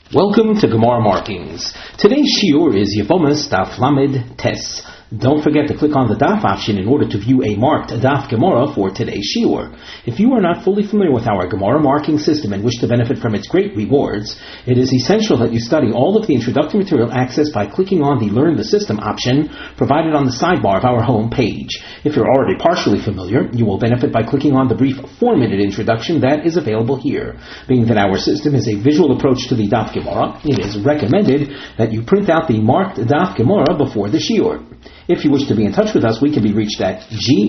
Welcome to Gemara Markings. Today's shiur is Yevomas Daf Lamed Tes. Don't forget to click on the Daf option in order to view a marked Daf Gemara for today's shiur. If you are not fully familiar with our Gemara marking system and wish to benefit from its great rewards, it is essential that you study all of the introductory material accessed by clicking on the Learn the System option provided on the sidebar of our home page. If you're already partially familiar, you will benefit by clicking on the brief 4-minute introduction that is available here. Being that our system is a visual approach to the Daf Gemara, it is recommended that you print out the marked Daf Gemara before the shiur. If you wish to be in touch with us, we can be reached at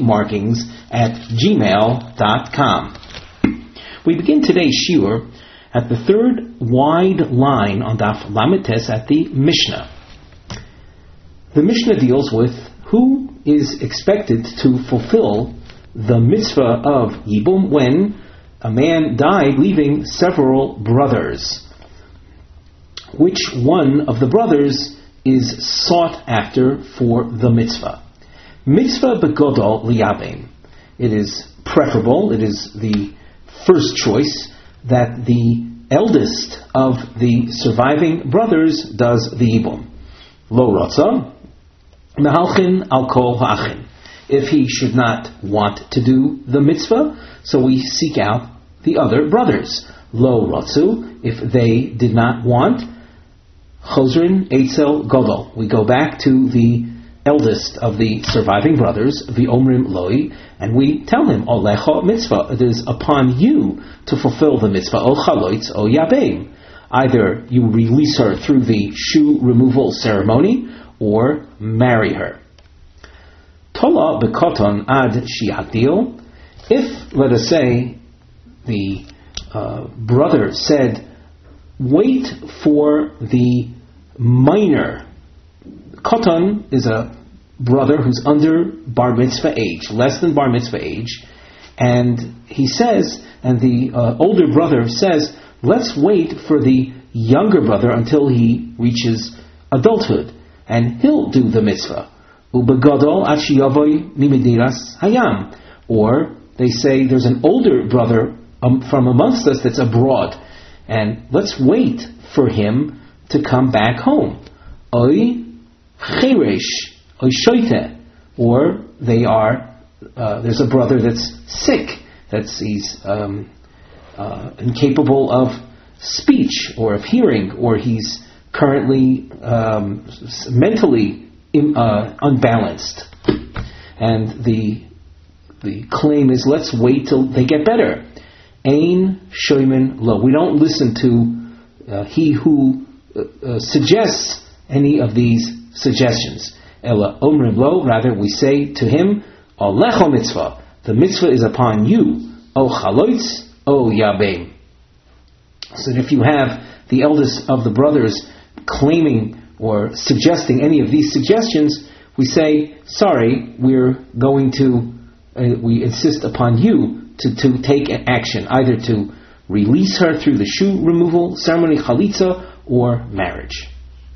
gmarkings@gmail.com. We begin today's shiur at the third wide line on Daf Lamed Tes at the Mishnah. The Mishnah deals with who is expected to fulfill the mitzvah of Yibum when a man died leaving several brothers. Which one of the brothers is sought after for the mitzvah? Mitzvah begodol liyabim. It is preferable, it is the first choice, that the eldest of the surviving brothers does the yibum. Lo rotza, mehalchin al kol ha'achin. If he should not want to do the mitzvah, so we seek out the other brothers. Lo rotzu, if they did not want, Chozrin Eitzel Godol. We go back to the eldest of the surviving brothers, V'omrim Loi, and we tell him, Olecha mitzvah, it is upon you to fulfill the mitzvah, O chaloitz, O yabeim. Either you release her through the shoe removal ceremony, or marry her. Tola bekoton ad shiatil. If, let us say, the brother said, wait for the minor. Koton is a brother who's under bar mitzvah age, less than bar mitzvah age, and he says, and the older brother says, let's wait for the younger brother until he reaches adulthood, and he'll do the mitzvah. Ubegadol achi yavoy mimidiras hayam. Or they say there's an older brother from amongst us that's abroad, and let's wait for him to come back home. Oy cheresh, oy shoite. Or they are, there's a brother that's sick, he's incapable of speech or of hearing, or he's currently mentally unbalanced. And the claim is, let's wait till they get better. Ein shoymin lo. We don't listen to he who suggests any of these suggestions. Ela omrim lo. Rather, we say to him, Alecho mitzvah. The mitzvah is upon you. O chaloitz, O yabeim. So if you have the eldest of the brothers claiming or suggesting any of these suggestions, we say, sorry, we insist upon you to take action, either to release her through the shoe removal ceremony, chalitza, or marriage.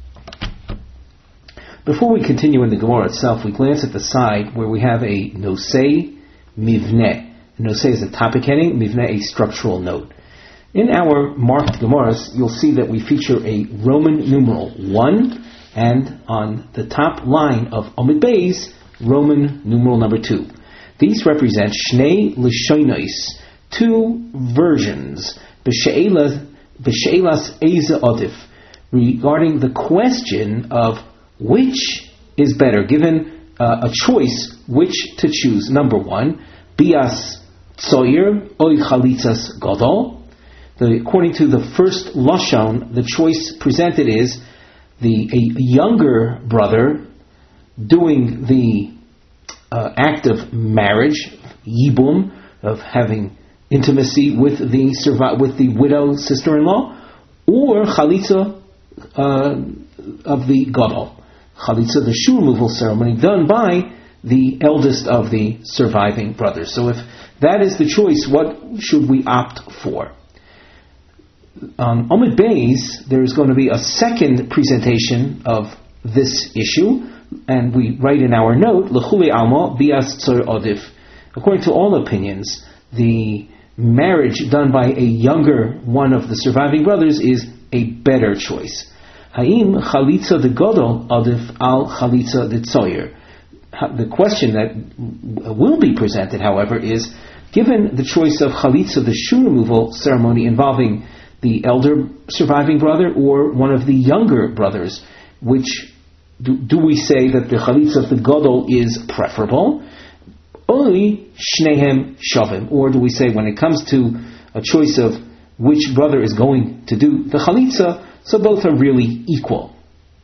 Before we continue in the Gemara itself, we glance at the side where we have a nosei mivneh. Nosei is a topic heading, mivneh a structural note. In our marked Gemaras, you'll see that we feature a Roman numeral 1, and on the top line of Omid Beis, Roman numeral number 2. These represent Shnei Lishonos, two versions, B'She'elas Eza Odif, regarding the question of which is better, given a choice which to choose. Number 1, Bias Tzoyer Oy Chalitzas Godol. According to the first Lashon, the choice presented is a younger brother doing the act of marriage, yibum, of having intimacy with the widow sister-in-law, or chalitza of the gadol, chalitza, the shoe removal ceremony done by the eldest of the surviving brothers. So if that is the choice, what should we opt for? On Omid Beis, there is going to be a second presentation of this issue, and we write in our note, L'chuli alma bias tzor odif. According to all opinions, the marriage done by a younger one of the surviving brothers is a better choice. Haim chalitza de godol adif al chalitza de tzoyer. The question that will be presented, however, is, given the choice of chalitza, the shoe removal ceremony involving the elder surviving brother or one of the younger brothers, which do we say that the chalitza of the gadol is preferable? Only shnehem shavim, or do we say when it comes to a choice of which brother is going to do the chalitza, so both are really equal?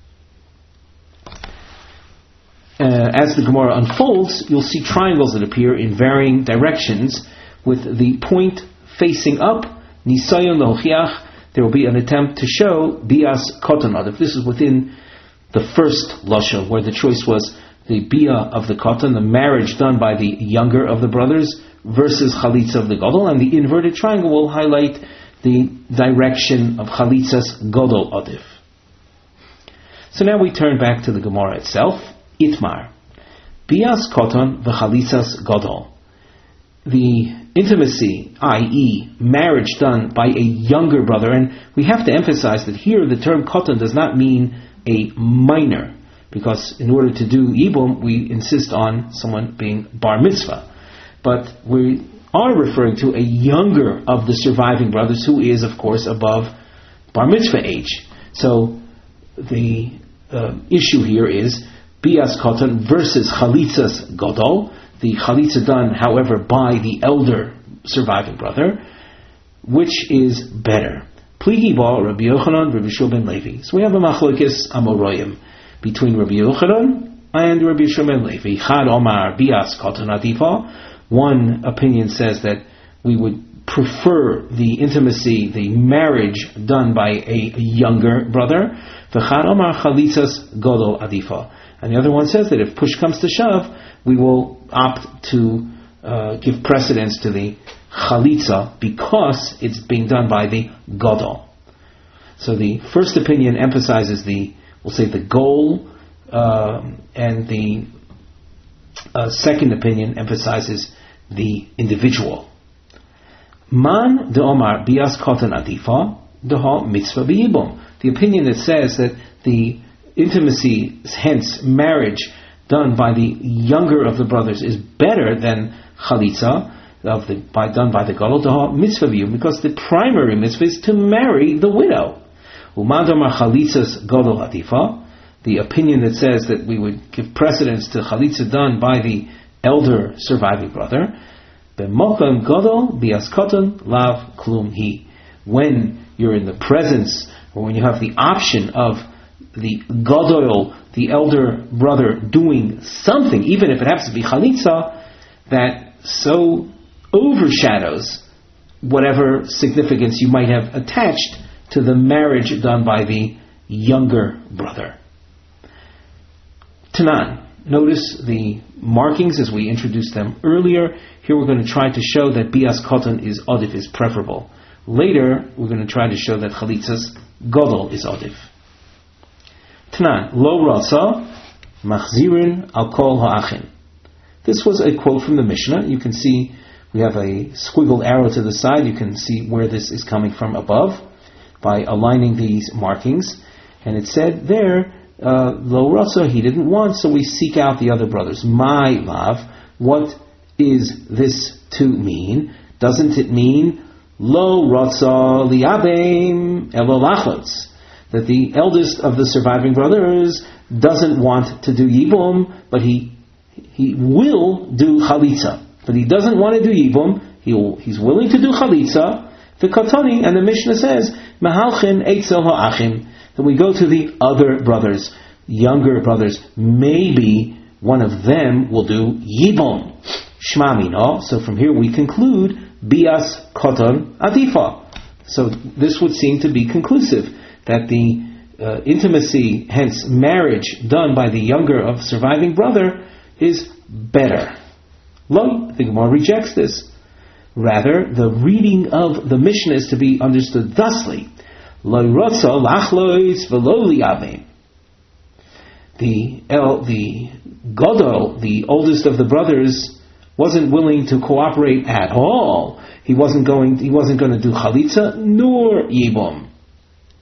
As the Gemara unfolds, you'll see triangles that appear in varying directions with the point facing up. Nisayon lochiach. There will be an attempt to show bias kotanot. If this is within the first lashon, where the choice was the bia of the kotan, the marriage done by the younger of the brothers, versus chalitza of the gadol, and the inverted triangle will highlight the direction of chalitzas gadol adif. So now we turn back to the Gemara itself. Itmar, bias kotan v'chalitzas gadol. The intimacy, i.e., marriage done by a younger brother, and we have to emphasize that here the term kotan does not mean a minor, because in order to do yibum, we insist on someone being bar mitzvah. But we are referring to a younger of the surviving brothers who is, of course, above bar mitzvah age. So the issue here is bias kotan versus chalitzas gadol, the chalitza done, however, by the elder surviving brother, which is better. Pligi ba Rabbi Yochanan, Rabbi Shua ben Levi. So we have a machlokes amoraim between Rabbi Yochanan and Rabbi Shua ben Levi. Chad Omar bias kotan adifa. One opinion says that we would prefer the intimacy, the marriage done by a younger brother. V'chad Omar chalitzas gadol adifa. And the other one says that if push comes to shove, we will opt to give precedence to the chalitza because it's being done by the gadol. So the first opinion emphasizes we'll say the goal, and the second opinion emphasizes the individual. Man de Omar bias kotan adifa deha mitzvah b'yibum. The opinion that says that the intimacy, hence marriage, done by the younger of the brothers is better than chalitza done by the gadol deha mitzvah b'yibum, because the primary mitzvah is to marry the widow. Umadamar chalitzas gadol adifa. The opinion that says that we would give precedence to chalitza done by the elder surviving brother. B'mokam gadol bias kotan lav klum hi. When you're in the presence, or when you have the option of the gadol, the elder brother, doing something, even if it happens to be chalitza, that so overshadows whatever significance you might have attached to the marriage done by the younger brother. Tanan. Notice the markings as we introduced them earlier. Here we're going to try to show that bias kotan is odif, is preferable. Later, we're going to try to show that chalitzas gadol is odif. Tanan. Lo rasa machzirin al kol ha'achin. This was a quote from the Mishnah. You can see we have a squiggled arrow to the side. You can see where this is coming from above by aligning these markings. And it said there, Lo rasa, he didn't want, so we seek out the other brothers. My love, what is this to mean? Doesn't it mean Lo rasa liabim elo lachlotz, that the eldest of the surviving brothers doesn't want to do yibum, but he will do chalitza, but he doesn't want to do yibum. He's willing to do chalitza. The katani, and the Mishnah says mahalchin eitzel ha'achim, that we go to the other brothers, younger brothers. Maybe one of them will do yibum. Shma mino. So from here we conclude bias koton adifa. So this would seem to be conclusive that the intimacy, hence marriage, done by the younger of surviving brother is better. Lo, the Gemara rejects this. Rather, the reading of the Mishnah is to be understood thusly: Lo rotza lachlois v'lo li'avim. The gadol, the oldest of the brothers, wasn't willing to cooperate at all. He wasn't going to do chalitza nor yibum.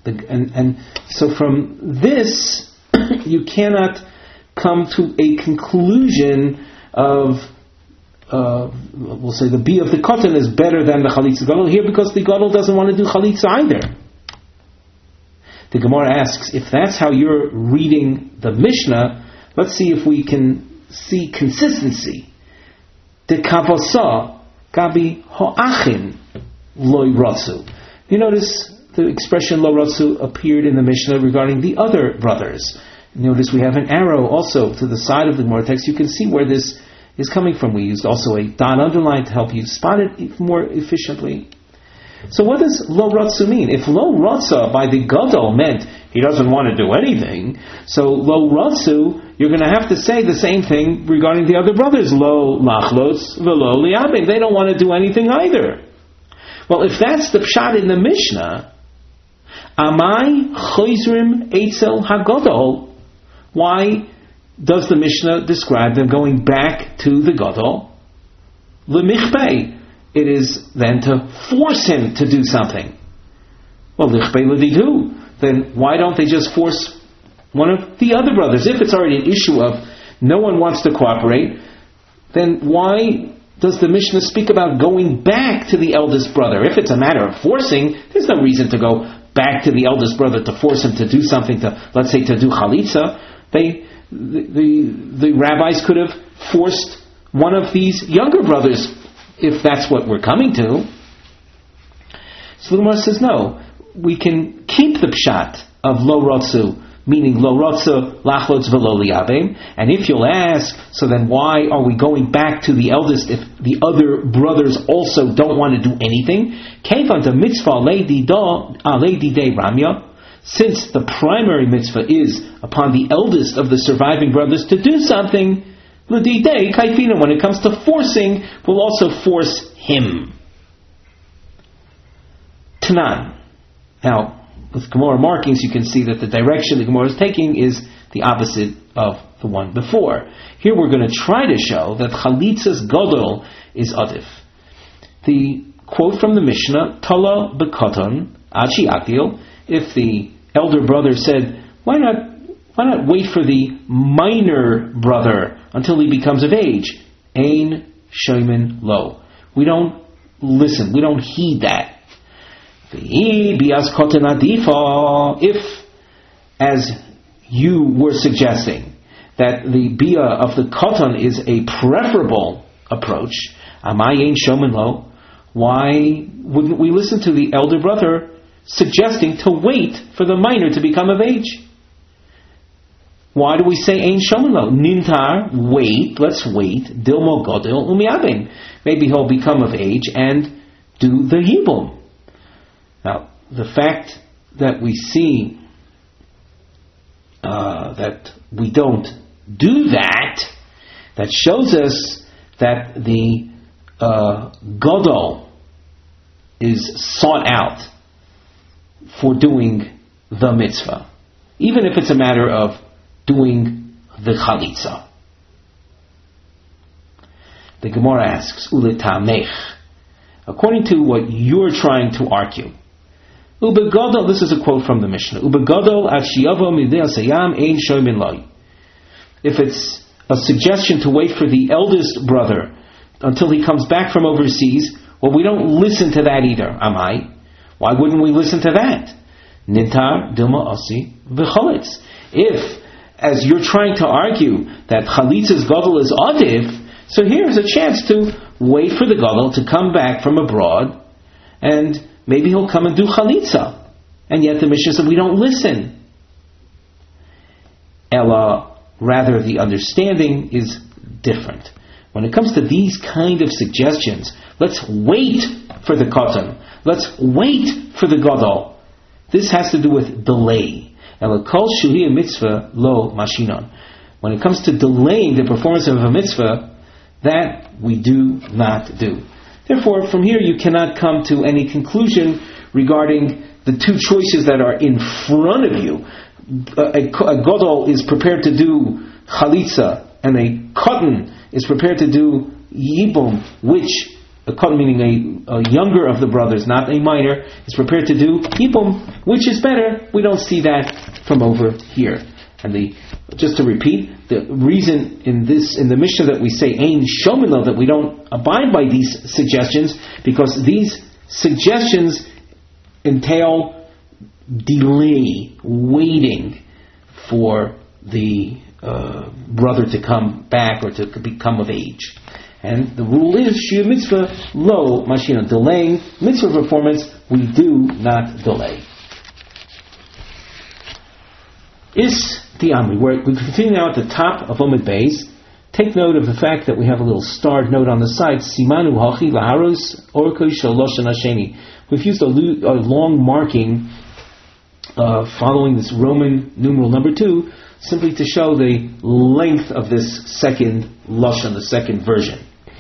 And so from this, you cannot come to a conclusion of, we'll say the bia of the cotton is better than the chalitza gadol here, because the gadol doesn't want to do chalitza either. The Gemara asks, if that's how you're reading the Mishnah, let's see if we can see consistency. The kavasa gabi ho'achin loy ratzu. You notice the expression lo ratzu appeared in the Mishnah regarding the other brothers. Notice we have an arrow also to the side of the Gemara text. You can see where this is coming from. We used also a dot underline to help you spot it more efficiently. So what does lo ratzu mean? If lo ratza by the gadol meant he doesn't want to do anything, so lo ratzu, you're going to have to say the same thing regarding the other brothers. Lo lachlos velo liabim. They don't want to do anything either. Well, if that's the pshat in the Mishnah, amai choizrim eitzel hagadol, why does the Mishnah describe them going back to the gadol? L'michpei. It is then to force him to do something. Well, lichpei l'didu. Then why don't they just force one of the other brothers? If it's already an issue of no one wants to cooperate, then why does the Mishnah speak about going back to the eldest brother? If it's a matter of forcing, there's no reason to go back to the eldest brother to force him to do something, to, let's say, to do chalitza. The rabbis could have forced one of these younger brothers, if that's what we're coming to. So the Gemara says, no, we can keep the pshat of lo rotzu, meaning lo rotzu lachlotz velo liabim. And if you'll ask, so then why are we going back to the eldest if the other brothers also don't want to do anything? Kevan to mitzvah alei didei ramya, since the primary mitzvah is upon the eldest of the surviving brothers to do something, l'didei kaifina, when it comes to forcing, we'll also force him. Tanan. Now, with Gemara markings, you can see that the direction the Gemara is taking is the opposite of the one before. Here we're going to try to show that chalitzas gadol is adif. The quote from the Mishnah, Tala bekoton achi akil, if the elder brother said, why not wait for the minor brother until he becomes of age? Ein shoymin lo. We don't listen. We don't heed that. If, as you were suggesting, that the bia of the koton is a preferable approach, amay ein shoymin lo, why wouldn't we listen to the elder brother suggesting to wait for the minor to become of age? Why do we say ein shoymin lo? Nintar, wait, let's wait. Dilmo godil umiabim. Maybe he'll become of age and do the yibum. Now, the fact that we see that we don't do that, that shows us that the gadol is sought out for doing the mitzvah, even if it's a matter of doing the chalitza. The Gemara asks, uletamech, according to what you're trying to argue, ubegadol, this is a quote from the Mishnah, ubegadol ad shiyavo midei asayam ein shoymin lo. If it's a suggestion to wait for the eldest brother until he comes back from overseas, well, we don't listen to that either, amai. Why wouldn't we listen to that? Nintar dilma asi v'chalitz. If, as you're trying to argue, that chalitz's gadol is adif, so here's a chance to wait for the gadol to come back from abroad, and maybe he'll come and do chalitza. And yet the Mishnah said we don't listen. Ella, rather the understanding is different. When it comes to these kind of suggestions, let's wait for the koton. Let's wait for the gadol. This has to do with delay. Ella kol shuhi mitzvah lo mashinon. When it comes to delaying the performance of a mitzvah, that we do not do. Therefore, from here you cannot come to any conclusion regarding the two choices that are in front of you. A gadol is prepared to do chalitza, and a koton is prepared to do yibum. Which a katan meaning a younger of the brothers, not a minor, is prepared to do yibum, which is better. We don't see that from over here. And just to repeat, the reason in the Mishnah that we say ein shomilo, that we don't abide by these suggestions, because these suggestions entail delay, waiting for the brother to come back or to become of age. And the rule is shir mitzvah lo mashina, delaying mitzvah performance, we do not delay. Is the Amri. We continue now at the top of Omid Beis. Take note of the fact that we have a little starred note on the side. Simanu hachi laharos orkoi shalosh hasheni. We've used a long marking following this Roman numeral number 2, simply to show the length of this second lashon, the second version.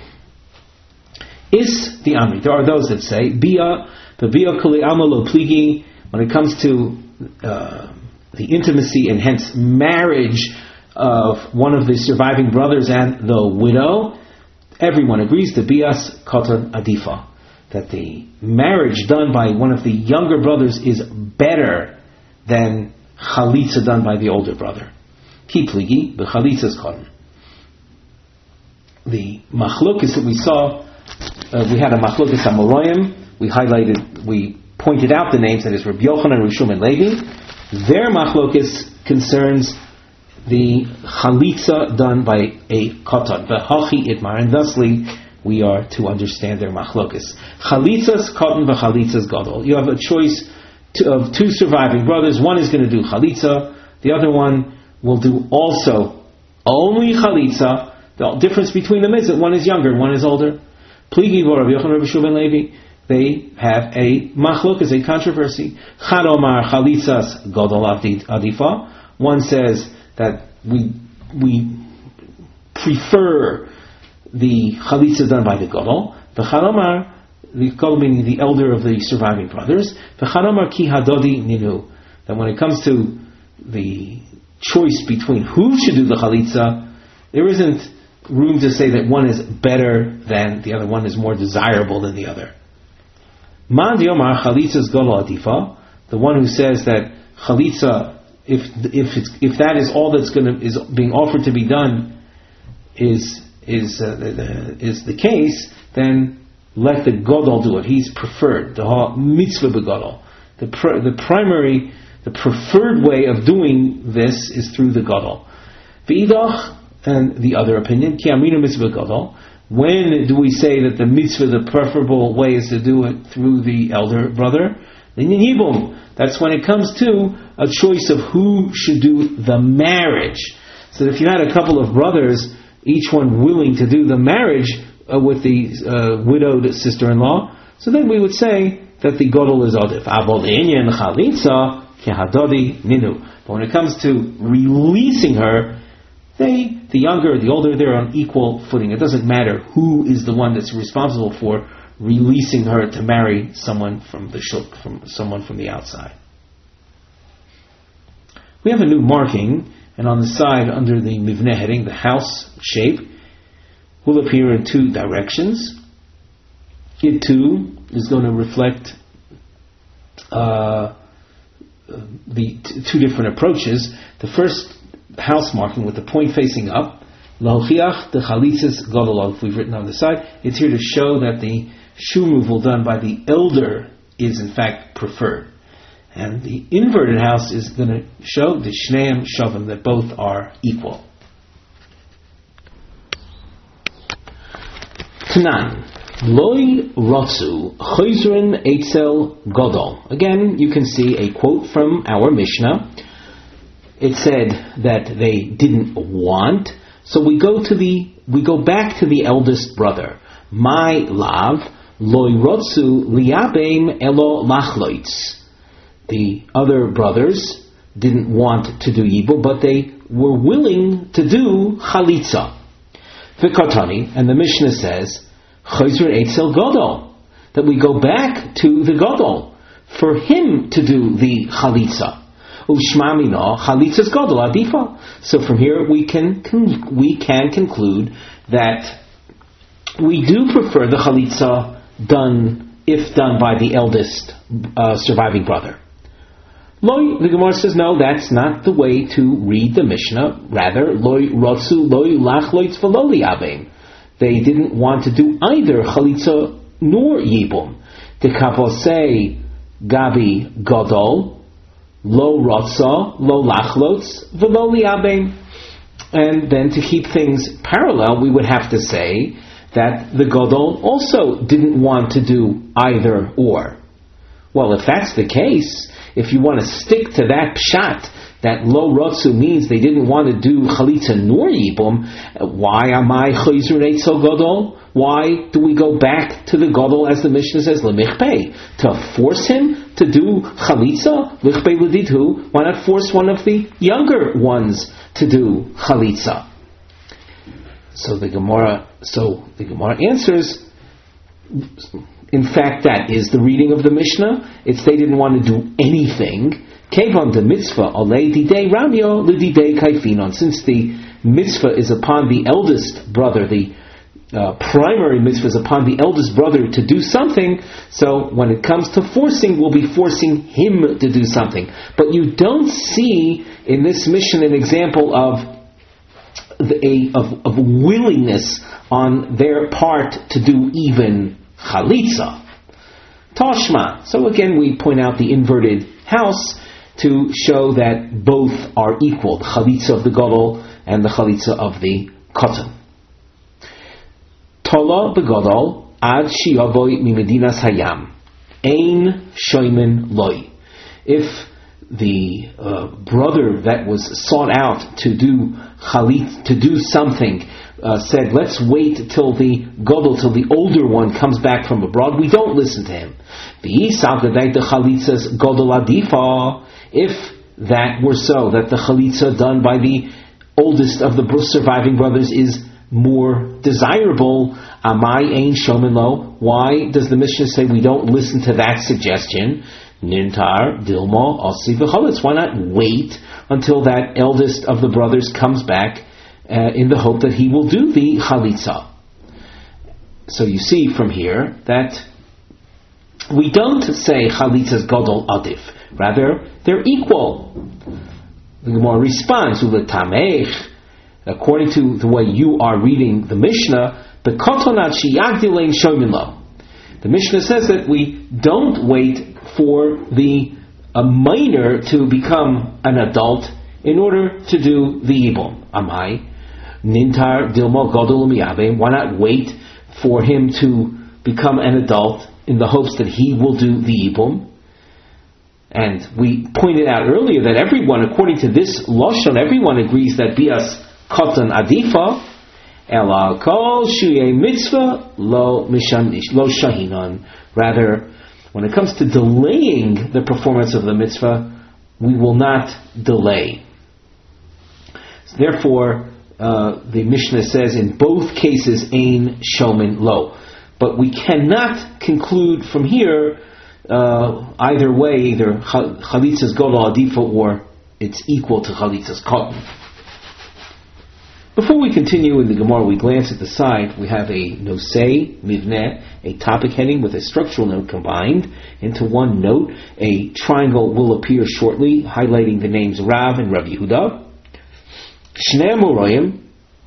Is the Amri. There are those that say bia kuli amalo pligi. When it comes to the intimacy and hence marriage of one of the surviving brothers and the widow, everyone agrees the bias katan adifa, that the marriage done by one of the younger brothers is better than chalitza done by the older brother. Ki pligi b'chalitzas katan. The machlokes that we saw, we had a machlokes amoraim. We pointed out the names, that is Rabbi Yochanan, Rishum, and Levi. Their machlokes concerns the chalitza done by a katan, v'hachi itmar, and thusly we are to understand their machlokes. Chalitzas katan v'chalitzas gadol. You have a choice of two surviving brothers. One is going to do chalitza, the other one will do also only chalitza. The difference between them is that one is younger, one is older. Pligi v'Rav Yochanan, Rabbi Shimon, Levi. They have a machlokes, a controversy. Chad omar chalitzas gadol adifa. One says that we prefer the chalitza done by the gadol. V'chad omar, the gadol meaning the elder of the surviving brothers. V'chad omar ki hadodi ninu. That when it comes to the choice between who should do the chalitza, there isn't room to say that one is better than the other, one is more desirable than the other. Man diomar chalitzas gadol adifa. The one who says that chalitza, if that is all that's is being offered to be done, is the case, then let the gadol do it. He's preferred. The mitzvah begadol. The preferred way of doing this is through the gadol. V'idach, and the other opinion, ki aminu mitzvah gadol. When do we say that the mitzvah, the preferable way, is to do it through the elder brother? That's when it comes to a choice of who should do the marriage. So if you had a couple of brothers, each one willing to do the marriage with the widowed sister-in-law, so then we would say that the gadol is adif. But when it comes to releasing her, the younger, the older, they're on equal footing. It doesn't matter who is the one that's responsible for releasing her to marry someone from the shuk, from someone from the outside. We have a new marking, and on the side, under the mivneh heading, the house shape will appear in two directions. It too is going to reflect the two different approaches. The first house marking with the point facing up, lahochiach the chalitzas gadol, we've written on the side. It's here to show that the shoe removal done by the elder is in fact preferred. And the inverted house is going to show the shneim shavim, that both are equal. Tanan. Loi rotzu chayzrin eitzel gadol. Again, you can see a quote from our Mishnah. It said that they didn't want, so we go back to the eldest brother. My lav loy rotzu liabem elo machloitz. The other brothers didn't want to do yibum, but they were willing to do chalitza. V'kartani, and the Mishnah says chayzer eitzel gadol, that we go back to the gadol for him to do the chalitza. Ushmamina chalitzas gadol adifa. So from here we can conclude that we do prefer the chalitza if done by the eldest surviving brother. The Gemara says, no, that's not the way to read the Mishnah. Rather, they didn't want to do either chalitza nor yibum. Tekavosei gabi gadol, lo rotza, lo lachlotz, v'lo liabim. And then to keep things parallel, we would have to say that the gadol also didn't want to do either or. Well, if that's the case, if you want to stick to that pshat, that lo rotzu means they didn't want to do chalitza nor yibum, why am I chayzer neitzel gadol? Why do we go back to the gadol, as the Mishnah says, lemichpei, to force him to do chalitza? Lichpei l'didhu, why not force one of the younger ones to do chalitza? So the Gemara answers, in fact, that is the reading of the Mishnah. It's they didn't want to do anything. Kevan de mitzvah alei didei ramyo lididei kaifinon. Since the mitzvah is upon the eldest brother, the primary mitzvah is upon the eldest brother to do something, so when it comes to forcing, we'll be forcing him to do something. But you don't see in this mission an example of willingness on their part to do even chalitza. Tashma. So again, we point out the inverted house to show that both are equal, the chalitza of the gadol and the chalitza of the katan. Tola begadol ad shiavoy mimedinas hayam ein shoymen loy. If the brother that was sought out to do something said, let's wait till the gadol, till the older one comes back from abroad, we don't listen to him. If that were so, that the chalitza done by the oldest of the surviving brothers is more desirable, amai ein shomen lo, why does the Mishnah say we don't listen to that suggestion? Nintar dilma asi v'chalitz. Why not wait until that eldest of the brothers comes back in the hope that he will do the chalitza? So you see from here that we don't say chalitza's gadol adif. Rather, they're equal. The Gemara responds, uletamech, according to the way you are reading the Mishnah, the kotonat sheyagdilein shomin lo. The Mishnah says that we don't wait for the minor to become an adult in order to do the yibum. Amai nintar dilmo gadol umiyavim. Why not wait for him to become an adult in the hopes that he will do the yibum? And we pointed out earlier that everyone, according to this lashon, everyone agrees that bias katan adifa, ela kol shuye mitzvah lo shahinan. Rather, when it comes to delaying the performance of the mitzvah, we will not delay. So therefore, the Mishnah says in both cases, ein shomen lo. But we cannot conclude from here either way, either chalitza's gadol adifa or it's equal to chalitza's katan. Before we continue in the Gemara, we glance at the side. We have a nosei, mivneh, a topic heading with a structural note combined into one note. A triangle will appear shortly, highlighting the names Rav and Rav Yehuda. Shnei Amoraim,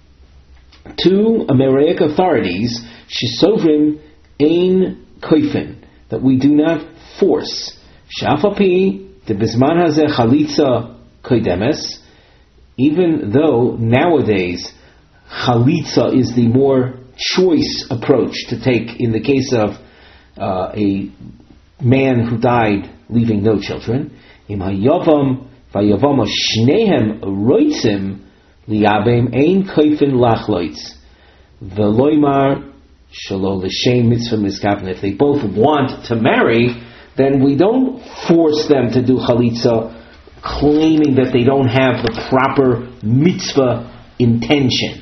two Amaraic authorities, Shisovrim ein koifin, that we do not force. Shafapi, the bisman hazeh chalitza koidemes, even though nowadays chalitza is the more choice approach to take in the case of a man who died leaving no children. Im hayavam vayavam shnehem roitzim liabem ein koifin lachloitz veloimar shelo l'shem mitzvah miskavne. If they both want to marry, then we don't force them to do chalitza, claiming that they don't have the proper mitzvah intention.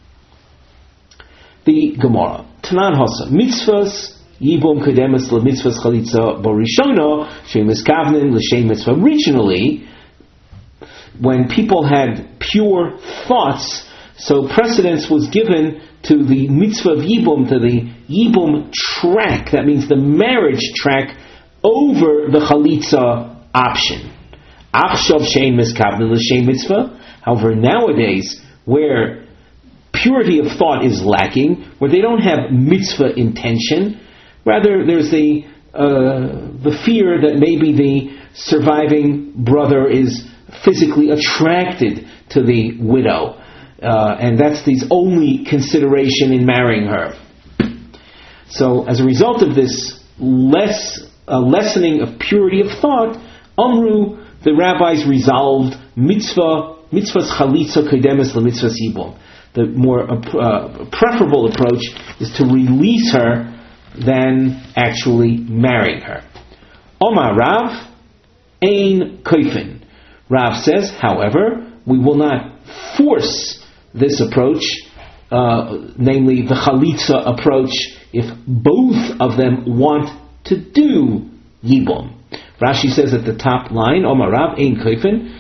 The Gemara, Tanan Hasa, mitzvahs yibum kedemes lemitzvahs chalitza borishona shemis kavnin l'shem mitzvah. Originally, when people had pure thoughts, so precedence was given to the mitzvah of Yibum, to the Yibum track, that means the marriage track, over the Chalitza option. Achshav shein miskavna l'shem mitzvah. However, nowadays, where purity of thought is lacking, where they don't have mitzvah intention, rather there's the fear that maybe the surviving brother is physically attracted to the widow, and that's the only consideration in marrying her. So, as a result of this lessening of purity of thought, Amru, the rabbis resolved mitzvahs chalitza kedemes lemitzvahs yibum. The more preferable approach is to release her than actually marrying her. Omar Rav, ein koifin. Rav says, however, we will not force this approach, namely the chalitza approach, if both of them want to do yibum. Rashi says at the top line, Omar Rav, ein koifin,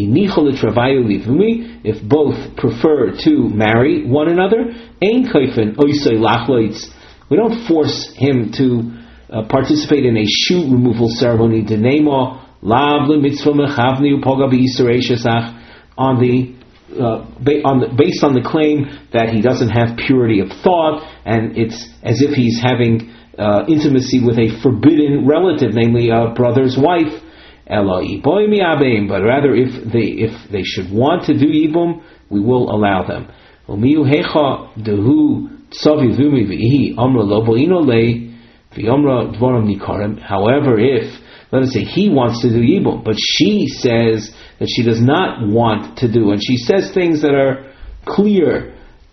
if both prefer to marry one another, ein koifin oisei lachloitz. We don't force him to participate in a shoe removal ceremony. Denema lav lemitzvah mechavni upoga b'yisrei shesach, based on the claim that he doesn't have purity of thought, and it's as if he's having intimacy with a forbidden relative, namely a brother's wife. Eloi boy mi abeim, but rather if they should want to do yibum, we will allow them. Umiu hecha dehu tzavi v'umi v'ihi amra lo bo'ino lei v'amra dvaram nikarim. However, if, let us say, he wants to do yibum, but she says that she does not want to do, and she says things that are clear.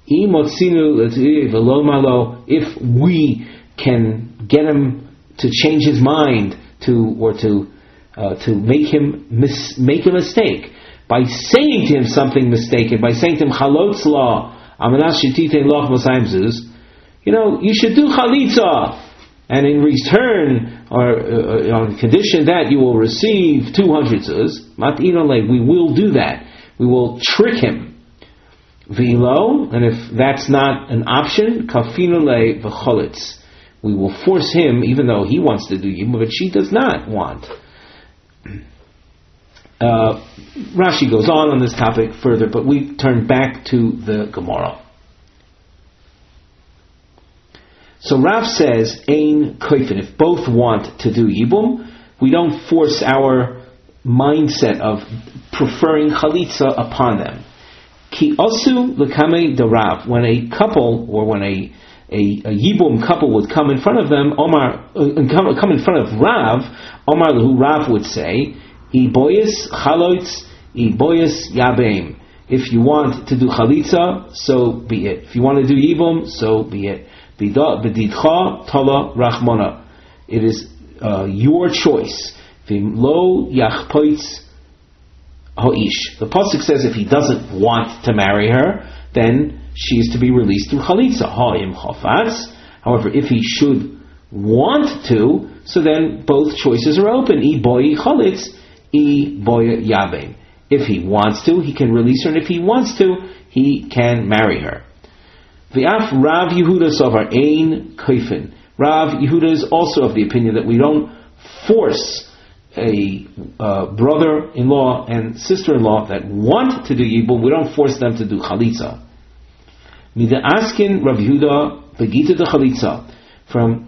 If we can get him to change his mind, to make him make a mistake by saying to him something mistaken, by saying to him chalotz la amanas shetitein loch masayim zuz, you should do chalitza, and in return, or on condition that you will receive 200 zuz, we will do that. We will trick him. V'ilo, and if that's not an option, kafinu le v'cholitz, we will force him, even though he wants to do yibum, but she does not want. Rashi goes on this topic further, but we turn back to the Gemara. So Rav says, ein koifin, if both want to do yibum, we don't force our mindset of preferring chalitza upon them. Ki osu lekame de Rav, when a couple, or when a yibum couple would come in front of them, come in front of Rav, Omar lehu, Rav would say, I boyes chaloitz, I boyes yabeim. If you want to do chalitza, so be it. If you want to do yibum, so be it. B'didcha tala rachmana. It is your choice. V'im lo yachpoitz ho'ish. The pasuk says if he doesn't want to marry her, then she is to be released through chalitza. Ha'im chafatz. However, if he should want to, so then both choices are open. I boy chalitz, I boy yabeim. If he wants to, he can release her, and if he wants to, he can marry her. V'af Rav Yehuda Sovar ein koifin. Rav Yehuda is also of the opinion that we don't force a brother-in-law and sister-in-law that want to do yibum, we don't force them to do chalitza. Mida askin Rav Yehuda begita de chalitza. From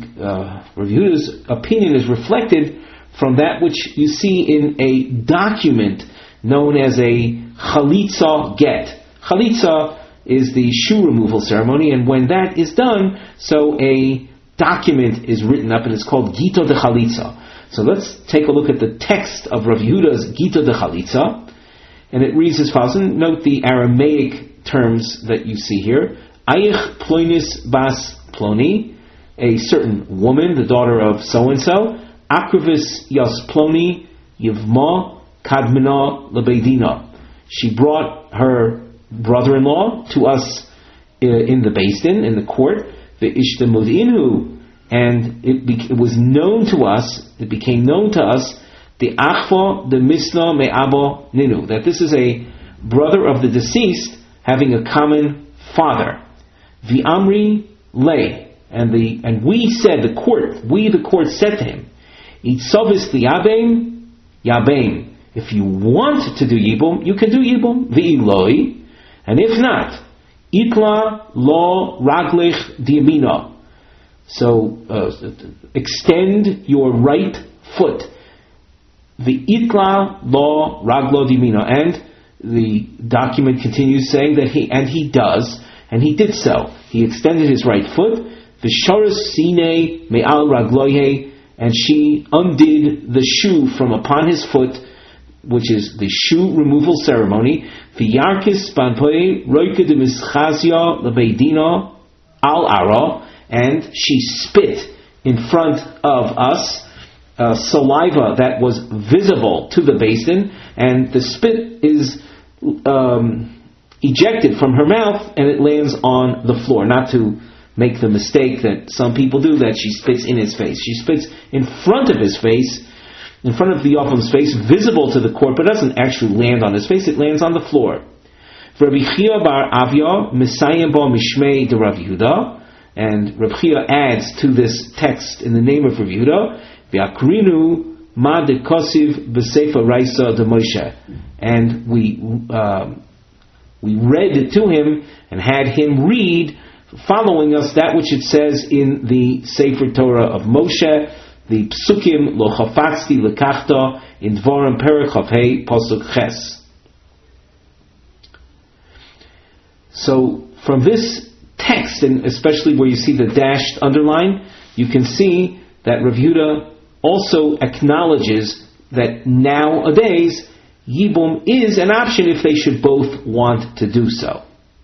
Rav Yehuda's opinion is reflected from that which you see in a document known as a chalitza get. Chalitza is the shoe removal ceremony, and when that is done, so a document is written up, and it's called Gita de Chalitza. So let's take a look at the text of Rav Yehuda's Gita de Chalitza, and it reads as follows. And note the Aramaic terms that you see here. Ayich ploinis bas ploni, a certain woman, the daughter of so-and-so. Akrivis yas ploni yivma kadmina lebeidina. She brought her brother-in-law to us in the Beis Din, in the court, the Ishta Mudinu, and it was known to us, it became known to us, the Achva, the Misna Me'abo Ninu, that this is a brother of the deceased having a common father. V'amri le, and we said, the court said to him, Itzovis li'abeim, yabeim. If you want to do Yibum, you can do Yibum, v'iloi, and if not, Itla lo raglich diamina. So extend your right foot. The itla lo raglo diamina. And the document continues saying that he does, and he did so. He extended his right foot. V'sharas sine me'al ragloye, and she undid the shoe from upon his foot, which is the shoe removal ceremony. V'yarkis banpoe roike de mischazia lebeidina al ara, and she spit in front of us saliva that was visible to the basin, and the spit is ejected from her mouth and it lands on the floor. Not to make the mistake that some people do, that she spits in his face. She spits in front of his face, in front of the Yavam's face, visible to the court, but doesn't actually land on his face, it lands on the floor. Rabbi Chia bar Avia, Messiah bo Mishmei de Rav Yehuda, and Rabbi Chia adds to this text in the name of Rav Yehuda, V'akrinu ma de kosiv b'sefer Raisa de Moshe, and we read to him and had him read, following us, that which it says in the Sefer Torah of Moshe, the Psukim lo chafatzti lekachta in Dvarim Perek Chavhei Pasuk Ches. So from this text, and especially where you see the dashed underline, you can see that Rav Yehuda also acknowledges that nowadays Yibum is an option if they should both want to do so.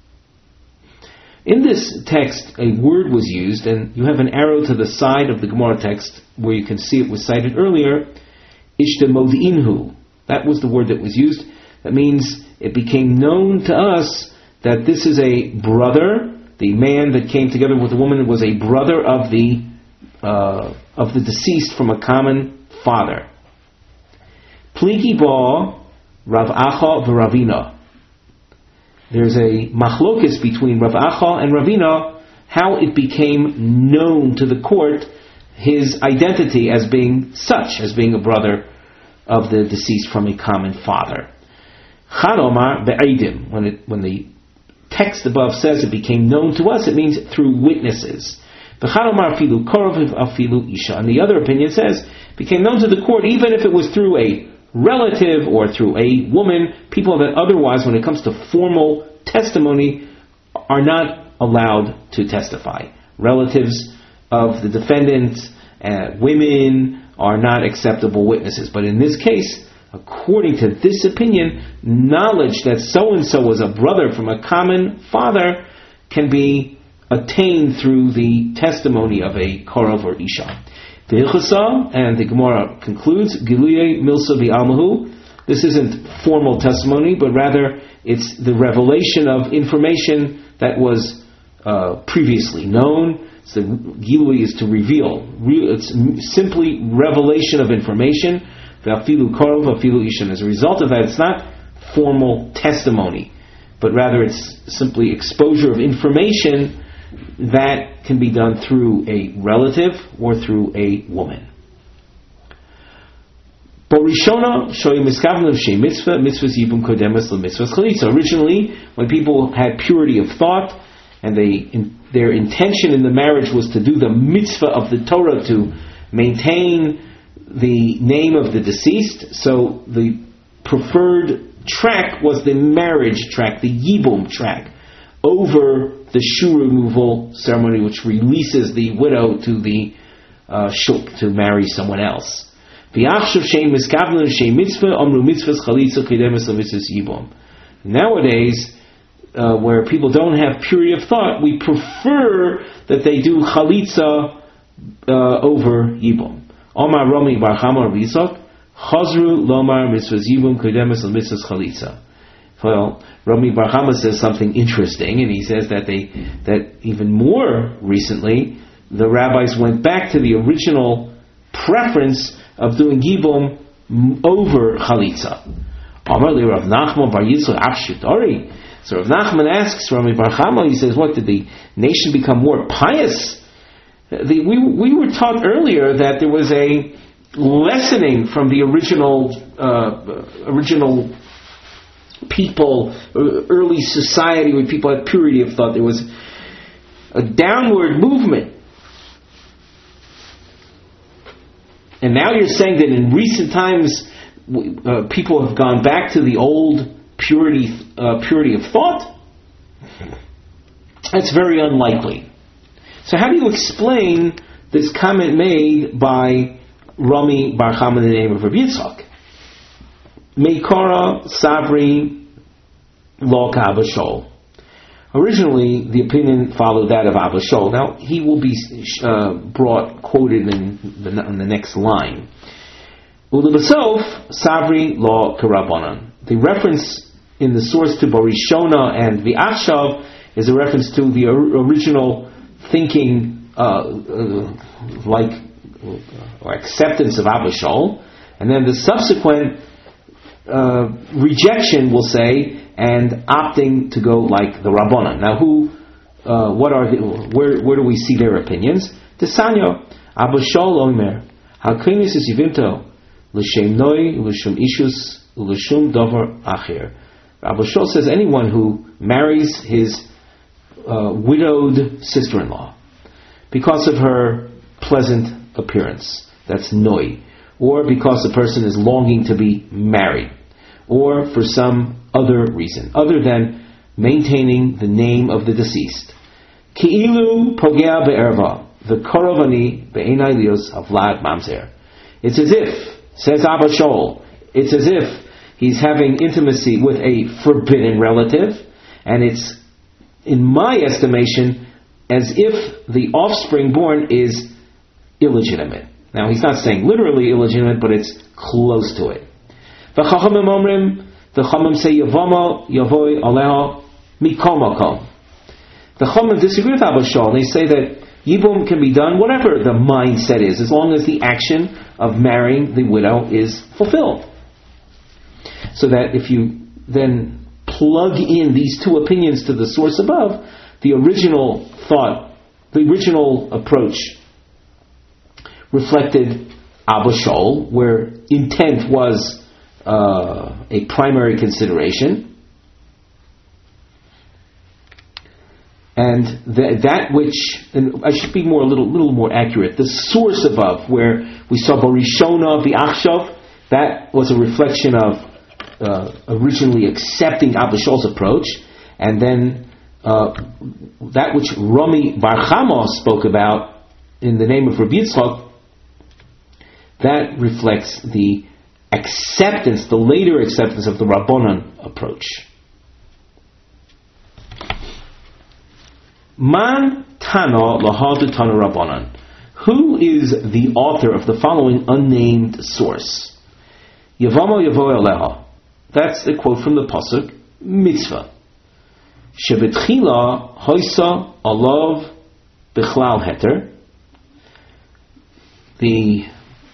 In this text, a word was used, and you have an arrow to the side of the Gemara text where you can see it was cited earlier, Ishta Modi'inhu. That was the word that was used. That means it became known to us that this is a brother. The man that came together with the woman was a brother of the deceased from a common father. Pligi ba Rav Acha v'Ravina. There's a machlokis between Rav Acha and Ravina, how it became known to the court his identity as being such, as being a brother of the deceased from a common father. Chad Omar be'edim, when the text above says it became known to us, it means through witnesses. V'chad Omar afilu korov afilu isha, and the other opinion says became known to the court even if it was through a relative or through a woman, people that otherwise, when it comes to formal testimony, are not allowed to testify. Relatives of the defendant, women, are not acceptable witnesses. But in this case, according to this opinion, knowledge that so-and-so was a brother from a common father can be attained through the testimony of a korov or isha. And the Gemara concludes, Giluyei Milsa V'Almahu. This isn't formal testimony, but rather it's the revelation of information that was previously known. So Gilui is to reveal. It's simply revelation of information. V'Afilu Korov, V'Afilu Ishan. As a result of that, it's not formal testimony, but rather it's simply exposure of information that can be done through a relative or through a woman. Originally, when people had purity of thought and their intention in the marriage was to do the mitzvah of the Torah, to maintain the name of the deceased, so the preferred track was the marriage track, the Yibum track, over the shoe removal ceremony, which releases the widow to the shuk to marry someone else. Nowadays, where people don't have purity of thought, we prefer that they do chalitza over yibum. Omar Rami Bar Chama Rizok Chazru Lomar Mitzvahs Yibum Kodemes Mitzvahs Chalitza. Well, Rami Bar Chama says something interesting, and he says that even more recently, the rabbis went back to the original preference of doing Yibum over Chalitza. Amar li Rav Nachman Bar Yitzchak Ach Shitari. So Rav Nachman asks Rami Bar Chama, he says, what, did the nation become more pious? We were taught earlier that there was a lessening from the original people, early society where people had purity of thought. There was a downward movement. And now you're saying that in recent times people have gone back to the old purity of thought? That's very unlikely. So how do you explain this comment made by Rami Bar Chama in the name of Rabbi Yitzchak? Meikara Savri Lo Abba Shaul. Originally, the opinion followed that of Abba Shaul. Now, he will be quoted in the next line. Ulebasof Savri Lo Karabanan. The reference in the source to Barishona and the Achshav is a reference to the original thinking, or acceptance of Abba Shaul, and then the subsequent rejection, we'll say, and opting to go like the Rabbanan. Now, where do we see their opinions? Tisanyo Abba Shaul Omer Hakinis is Yivimto L'Shem Noi L'Shum Ishus L'Shum Dover Acher. Abba Shaul says anyone who marries his widowed sister-in-law because of her pleasant appearance, that's noi, or because the person is longing to be married, or for some other reason, other than maintaining the name of the deceased. Ki'ilu pogea be'erva, the korovani be'enai lios havlad mamzer. It's as if, says Abba Shaul, it's as if he's having intimacy with a forbidden relative, and it's, in my estimation, as if the offspring born is illegitimate. Now, he's not saying literally illegitimate, but it's close to it. The Chachamim say Yavama Yavoi Aleha Mikol Makom. The Chachamim disagree with Abba Shaul. They say that Yibum can be done whatever the mindset is, as long as the action of marrying the widow is fulfilled. So that if you then plug in these two opinions to the source above, the original thought, the original approach reflected Abba Shaul, where intent was a primary consideration, and that which, and I should be a little more accurate, the source above, where we saw Barishona V'Achshav, that was a reflection of originally accepting Abba Shaul's approach, and then that which Rami Bar Chama spoke about in the name of Rabbi Yitzchak, that reflects the acceptance, the later acceptance of the Rabbanan approach. Man Tana Lahadu Tana Rabbanan. Who is the author of the following unnamed source? Yavamo Yavo Aleha. That's a quote from the pasuk Mitzvah. Shebetchila Hoisa Alav Bichlal Heter. The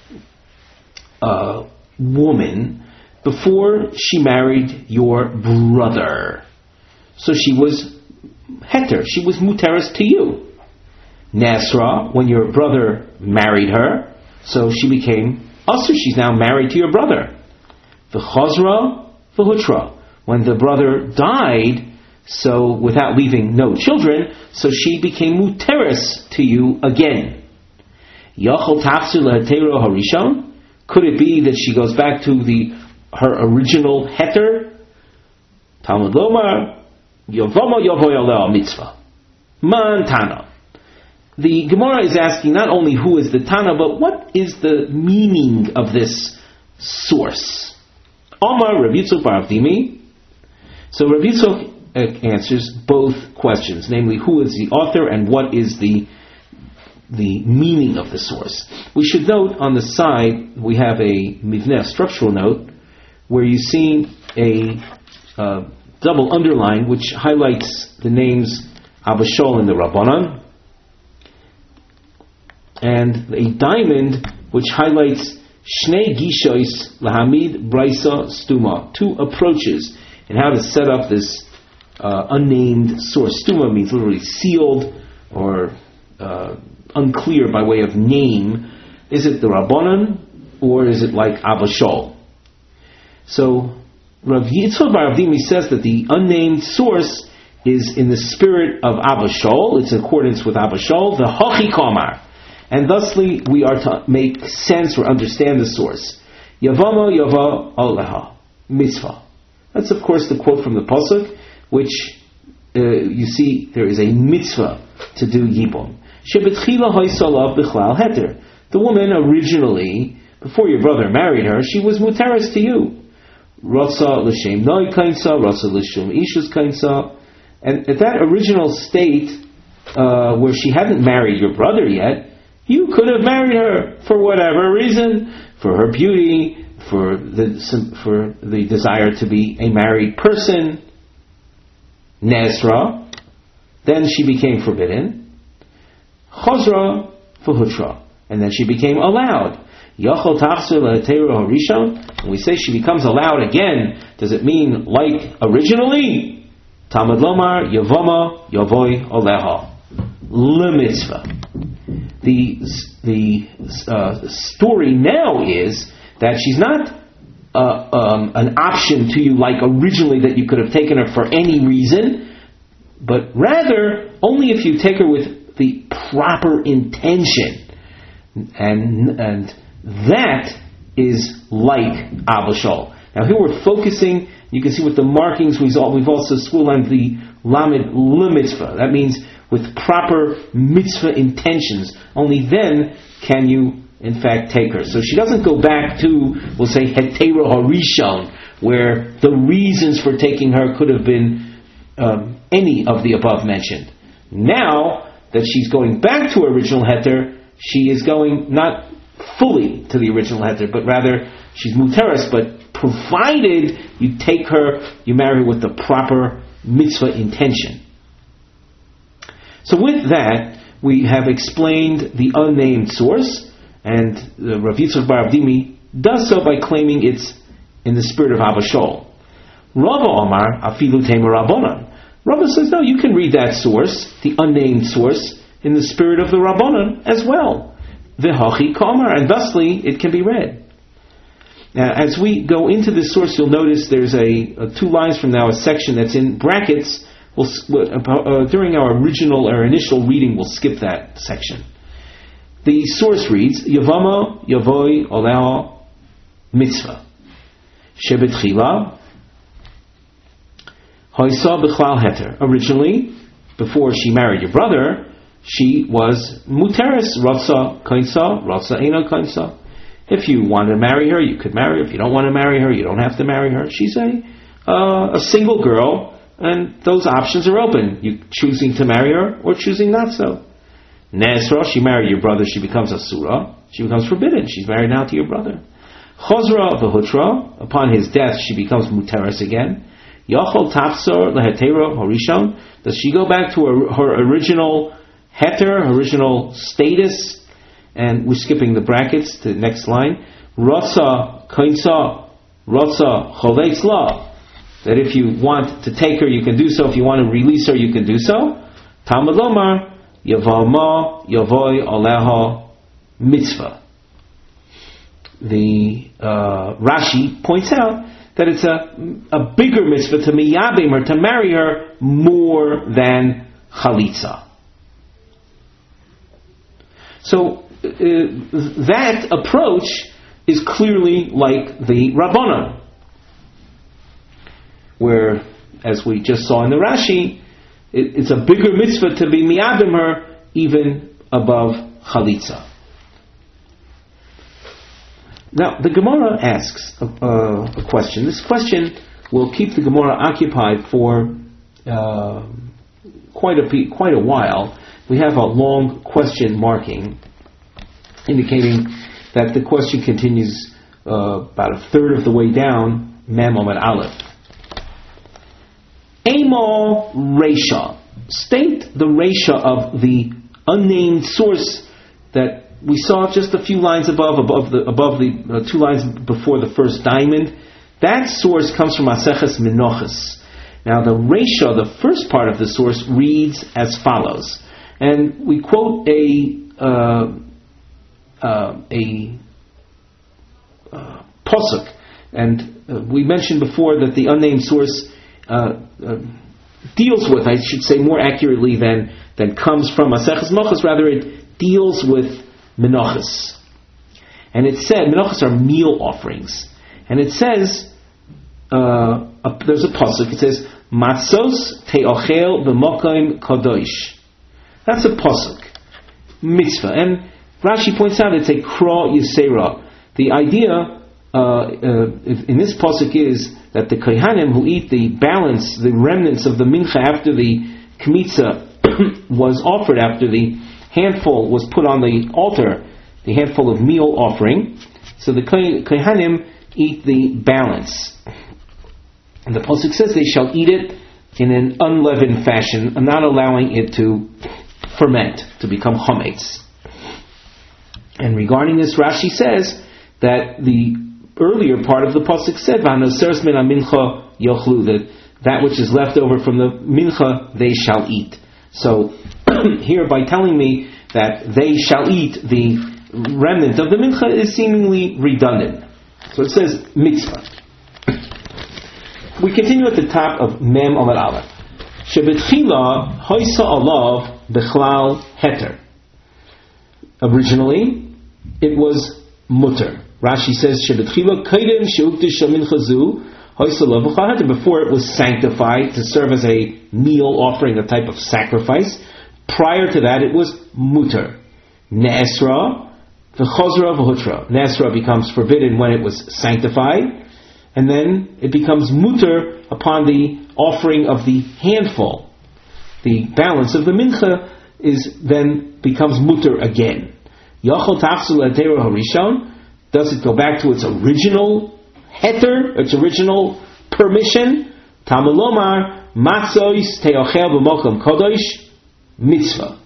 woman, before she married your brother, so she was heter, she was muteris to you. Nasra, when your brother married her, so she became asur, she's now married to your brother. V'chazra v'hutra, when the brother died, so without leaving no children, so she became muteris to you again. Yachol tafsu lehetero harishon. Could it be that she goes back to her original heter? Talmud Lomar, Yovomo Yovoyoleo mitzvah. Man Tana. The Gemara is asking not only who is the Tana, but what is the meaning of this source? Omar Rav Yitzchak bar Avdimi. So Rav Yitzchak answers both questions, namely who is the author and what is the meaning of the source. We should note on the side we have a mivneh, structural note, where you see a double underline which highlights the names Abba Shaul and the Rabbanan, and a diamond which highlights Shnei Gishois Lahamid Braisa Stuma, two approaches in how to set up this unnamed source. Stuma means literally sealed or unclear by way of name. Is it the Rabbanan or is it like Abba Shaul? So Rav Yitzchak bar Avdimi says that the unnamed source is in the spirit of Abba Shaul. It's in accordance with Abba Shaul, the Hachi Kamar. And thusly we are to make sense or understand the source. Yavama Yava Aleha Mitzvah. That's of course the quote from the Pasuk, which you see there is a mitzvah to do Yibum. Shebetchila Haisalav Bichlal Heter. The woman originally, before your brother married her, she was mutaris to you. Ratza l'shem noi kainsa, ratza l'shum ishus kainsa. And at that original state, where she hadn't married your brother yet, you could have married her for whatever reason, for her beauty, for the desire to be a married person. Nezra, then she became forbidden. Chazra v'hutra, and then she became allowed. Yachol tachzir le'teira harishon. When we say she becomes allowed again, does it mean like originally? Talmud lomar yavama yavoi oleha lemitzvah. The story now is that she's not an option to you like originally that you could have taken her for any reason, but rather only if you take her with the proper intention, and that is like Abba Shaul. Now here we're focusing. You can see with the markings we've also schooled the Lamed Mitzvah. That means with proper mitzvah intentions. Only then can you, in fact, take her. So she doesn't go back to, we'll say, Hetera Harishon, where the reasons for taking her could have been any of the above mentioned. Now that she's going back to original Heter, she is going not fully to the original Heter, but rather she's Muteris, but provided you take her, you marry her with the proper mitzvah intention. So with that, we have explained the unnamed source, and Rav Yitzchak bar Avdimi does so by claiming it's in the spirit of Abba Shaul. Rava Omar afilu temer Rabbanan. Rava says, no, you can read that source, the unnamed source, in the spirit of the Rabbanan as well. V'hachi kamar, and thusly it can be read. Now, as we go into this source, you'll notice there's a 2 lines from now, a section that's in brackets. During our initial reading, we'll skip that section. The source reads, Yavama Yavoi Oleo Mitzvah. Shebetchila Hoisa B'chlal Heter. Originally, before she married your brother, she was Muteris, Ratza Kainsa, Ratza Eina Kainsa. If you want to marry her, you could marry her. If you don't want to marry her, you don't have to marry her. She's a single girl, and those options are open. You choosing to marry her or choosing not so. Nezra, she married your brother, she becomes Asura. She becomes forbidden. She's married now to your brother. Chazra v'hutra, upon his death, she becomes Muteris again. Yachol tafsor lehetera harishon. Does she go back to her original heter, her original status? And we're skipping the brackets to the next line. Ratza kainsa, ratza choletz la. That if you want to take her, you can do so. If you want to release her, you can do so. Talmud lomar yavalma yavoi aleha mitzvah. The Rashi points out that it's a bigger mitzvah to miyabim her, to marry her more than chalitza. So that approach is clearly like the Rabbanan, where, as we just saw in the Rashi, it's a bigger mitzvah to be miyabim her even above chalitza. Now, the Gemara asks a question. This question will keep the Gemara occupied for quite a while. We have a long question marking, indicating that the question continues about a third of the way down, Mem Amud Aleph. Amo Reisha. State the Reisha of the unnamed source that we saw just a few lines above the 2 lines before the first diamond. That source comes from Maseches Menachos. Now the Reisha, the first part of the source, reads as follows, and we quote a posuk, and we mentioned before that the unnamed source deals with, I should say more accurately than comes from Maseches Menachos, rather it deals with Menachos. And it said, Menachos are meal offerings. And it says, there's a pasuk, it says, Matzos te'ochel b'mokim kadosh. That's a pasuk, mitzvah. And Rashi points out it's a kra yisera. The idea in this pasuk is that the kohanim who eat the balance, the remnants of the mincha after the kmitza was offered, after the handful was put on the altar, the handful of meal offering, so the kohanim eat the balance. And the pasuk says they shall eat it in an unleavened fashion, not allowing it to ferment, to become chametz. And regarding this, Rashi says that the earlier part of the pasuk said, "V'hanoseres min mincha yochlu," that which is left over from the mincha they shall eat. So here, by telling me that they shall eat the remnant of the mincha, is seemingly redundant. So it says mitzvah. We continue at the top of Mem Amud Aleph. Shebetchila hoisa alav bechlal heter. Originally, it was mutter. Rashi says Shebetchila kaidem sheuktish mincha zu hoisa alav bechlal heter. Before it was sanctified to serve as a meal offering, a type of sacrifice. Prior to that, it was mutter. Ne'esra v'chozra v'hutra. Ne'esra becomes forbidden when it was sanctified. And then it becomes mutter upon the offering of the handful. The balance of the mincha then becomes mutter again. Yachol tafsul heter harishon. Does it go back to its original heter, its original permission? Tamalomar matzois teochel b'mokom kodosh mitzvah.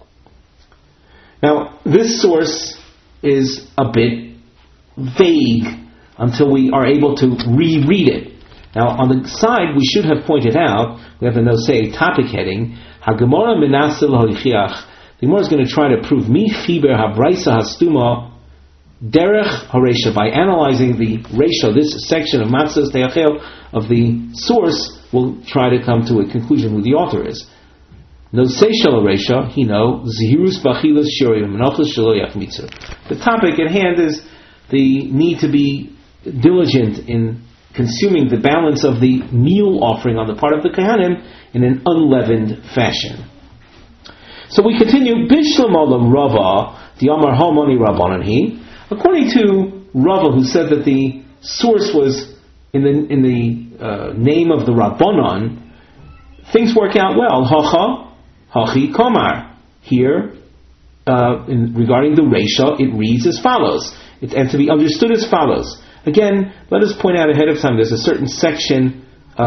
Now this source is a bit vague until we are able to reread it. Now, on the side, we should have pointed out, we have a no-say topic heading, HaGemara Menaseh L'Hoichiach. The Gemara is going to try to prove Mi Chiber HaBraisa Hastuma Derech HaReisha. By analyzing the Reisha, this section of Matzos Te'achel of the source, we'll try to come to a conclusion who the author is. No-say Shal HaReisha, Zihirus B'Achilas Shirim Menachos Shelo Yachmitzu. The topic at hand is the need to be diligent in consuming the balance of the meal offering on the part of the kohanim in an unleavened fashion. So we continue. Bishlam Rava, the Amar Homoni Rabbanan he. According to Rava, who said that the source was in the name of the Rabbanan, things work out well. Hacha, hachi komar. Here, regarding the Reisha, it reads as follows. And to be understood as follows. Again, let us point out ahead of time, there's a certain section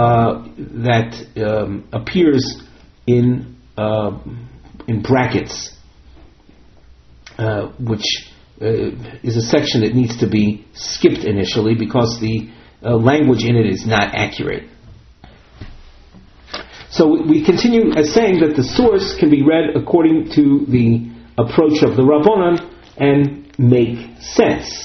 that appears in brackets, which is a section that needs to be skipped initially because the language in it is not accurate. So we continue as saying that the source can be read according to the approach of the Rabbanan and make sense.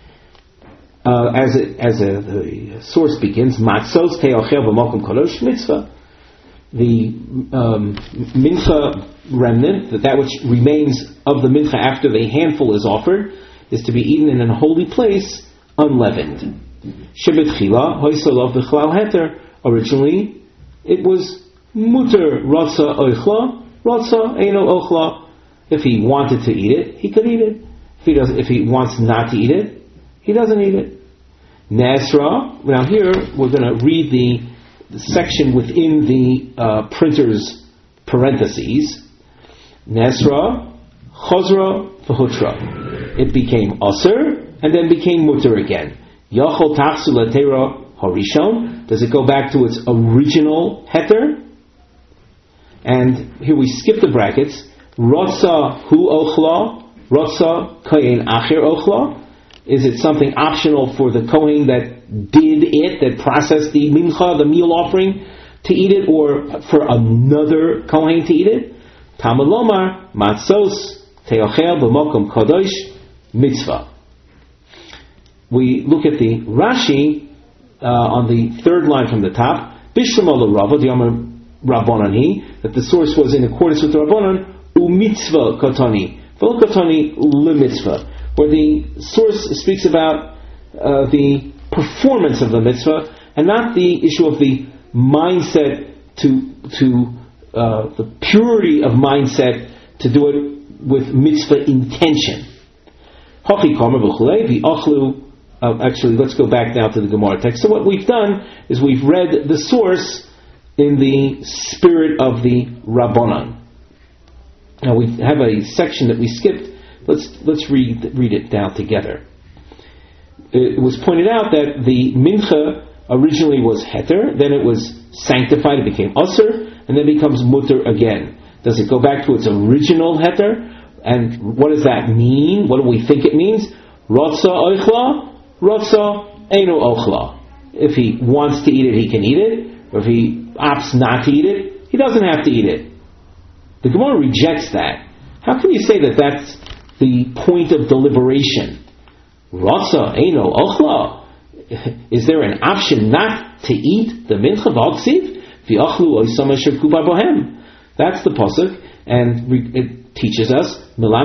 The source begins, Matzos te'ochel b'mokom kadosh mitzvah. The mincha remnant, that which remains of the mincha after the handful is offered, is to be eaten in a holy place, unleavened. Shebetchila hoisalav b'chlal heter. Originally, it was muter ratza oichla, ratza eino ochla. If he wanted to eat it, he could eat it. If he wants not to eat it, he doesn't eat it. Nesra. Now here we're going to read the section within the printer's parentheses. Nesra, chozra, v'hutra. It became aser and then became mutter again. Yachol tachsul hetera harishon. Does it go back to its original heter? And here we skip the brackets. Rotza hu ochla. Rotza kohen acher ochla. Is it something optional for the kohen that did it, that processed the mincha, the meal offering, to eat it or for another Kohen to eat it? Talmud Lomar, matzos teochel b'mokom kodosh mitzvah. We look at the Rashi on the third line from the top. Bishlam Rava, the Amar Rabbanan, that the source was in accordance with the Rabbanan, u'mitzvah katani, v'lo katani u'lemitzvah, where the source speaks about the performance of the mitzvah and not the issue of the mindset to the purity of mindset to do it with mitzvah intention. Actually, let's go back now to the Gemara text. So what we've done is we've read the source in the spirit of the Rabbanan. Now we have a section that we skipped. Let's read it down together. It was pointed out that the mincha originally was heter, then it was sanctified, it became usr, and then becomes mutter again. Does it go back to its original heter? And what does that mean? What do we think it means? Rotza oichla, rotza einu ochla. If he wants to eat it, he can eat it. Or if he opts not to eat it, he doesn't have to eat it. The Gemara rejects that. How can you say that that's the point of deliberation? Rotza einu ochla. Is there an option not to eat the mincha v'oksiv? V'achlu oisama shirku bohem. That's the pasuk, and it teaches us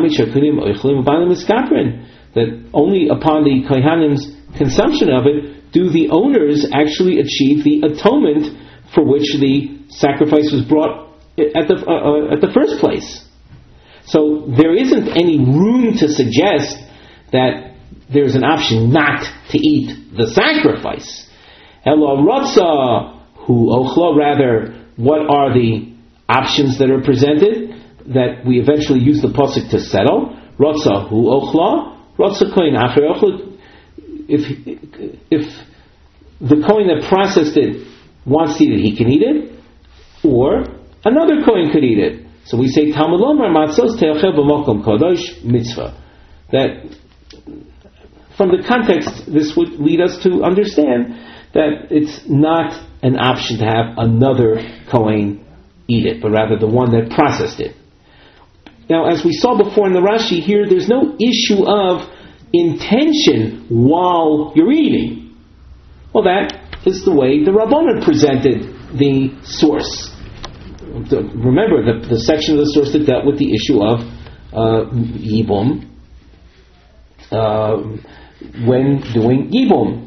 that only upon the kohanim's consumption of it do the owners actually achieve the atonement for which the sacrifice was brought at the first place. So there isn't any room to suggest that there's an option not to eat the sacrifice. Ela ratza hu ochla, rather, what are the options that are presented that we eventually use the pasuk to settle? Ratza hu ochla, ratza kohen acher ochla. If the kohen that processed it wants to eat it, he can eat it, or another kohen could eat it. So we say Talmud Lomar matzos teochel b'mokom kodosh mitzvah. That from the context, this would lead us to understand that it's not an option to have another kohen eat it, but rather the one that processed it. Now, as we saw before in the Rashi here, there's no issue of intention while you're eating. Well, that is the way the Rabbanan presented the source. Remember the section of the source that dealt with the issue of yibum when doing yibum.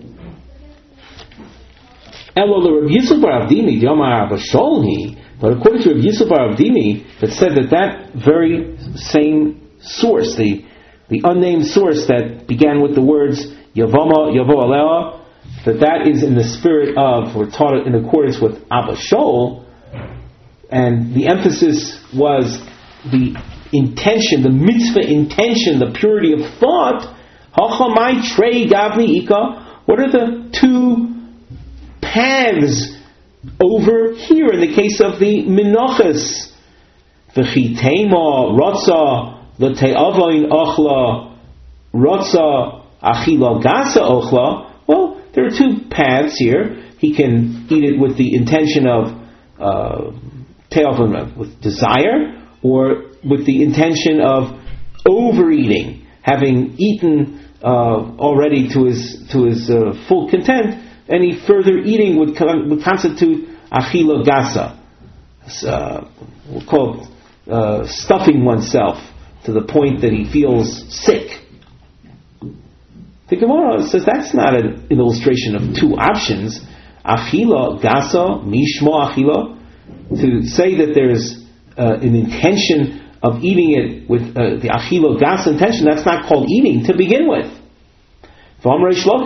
But according to Rav Yisrael bar Avdimi, it said that very same source, the unnamed source that began with the words Yavama, Yavo Aleha, that is in the spirit of, or taught it in accordance with Abba Shaul, and the emphasis was the intention, the mitzvah intention, the purity of thought. Hachamai trei gavni ika. What are the two paths over here in the case of the Menachos? V'chitema rotza l'te'avoin ochla rotza achila gasa ochla. Well, there are two paths here. He can eat it with the intention of te'avon, with desire, or with the intention of overeating, having eaten already to his full content. Any further eating would constitute achila gasa. We'll call it stuffing oneself to the point that he feels sick. The Gemara says that's not an illustration of two options. Achila gasa, mishmo achila. To say that there's an intention of eating it with the achila gasa intention, that's not called eating to begin with. One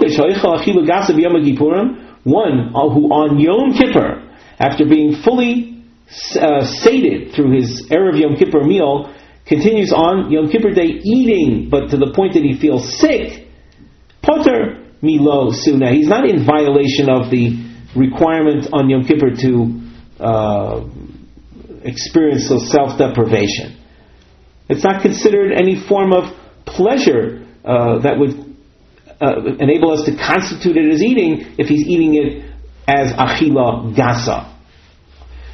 who on Yom Kippur, after being fully sated through his Erev Yom Kippur meal, continues on Yom Kippur Day eating, but to the point that he feels sick, poter milo suna. He's not in violation of the requirement on Yom Kippur to experience self-deprivation. It's not considered any form of pleasure that would enable us to constitute it as eating if he's eating it as achila gasa.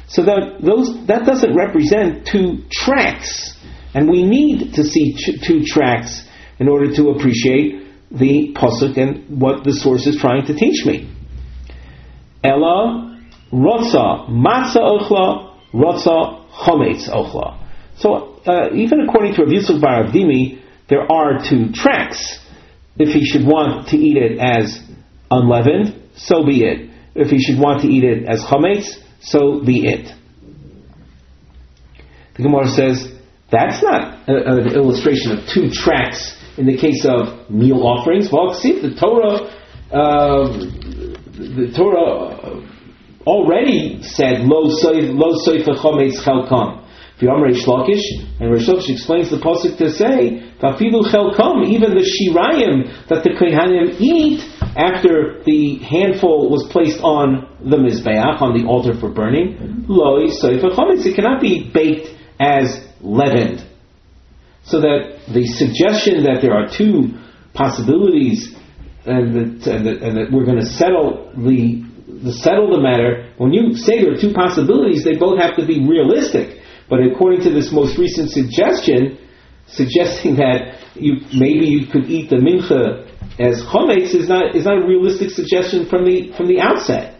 So that doesn't represent two tracks, and we need to see two tracks in order to appreciate the pasuk and what the source is trying to teach me. Ella rotza matzah ochla, rotza chometz ochla. So even according to Rav Yitzchak bar Avdimi, there are two tracks. If he should want to eat it as unleavened, so be it. If he should want to eat it as chometz, so be it. The Gemara says that's not an illustration of two tracks in the case of meal offerings. Well, see, the Torah already said lo soifa chometz chelkam. V'yamar Reish Lakish, and Reish Lakish explains the pasuk to say v'afilu chelkam, even the shirayim that the kohanim eat after the handful was placed on the mizbeach, on the altar for burning, lo soifa chometz, it cannot be baked as leavened. So that the suggestion that there are two possibilities and that we're going to settle the matter, when you say there are two possibilities, they both have to be realistic. But according to this most recent suggesting that maybe you could eat the mincha as chometz is not a realistic suggestion from the outset.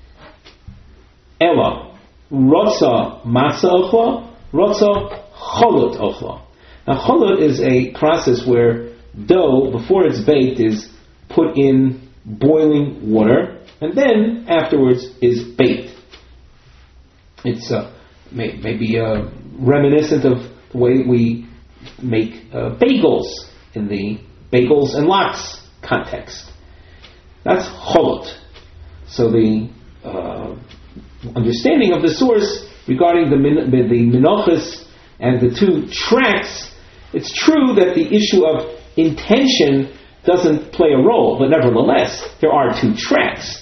Ella rotza matzah ochla, rotza cholot ochla. Now cholot is a process where dough, before it's baked, is put in boiling water and then afterwards is baked. It's maybe reminiscent of the way we make bagels in the bagels and lox context. That's cholot. So the understanding of the source regarding the menachos and the two tracks, it's true that the issue of intention doesn't play a role, but nevertheless, there are two tracks.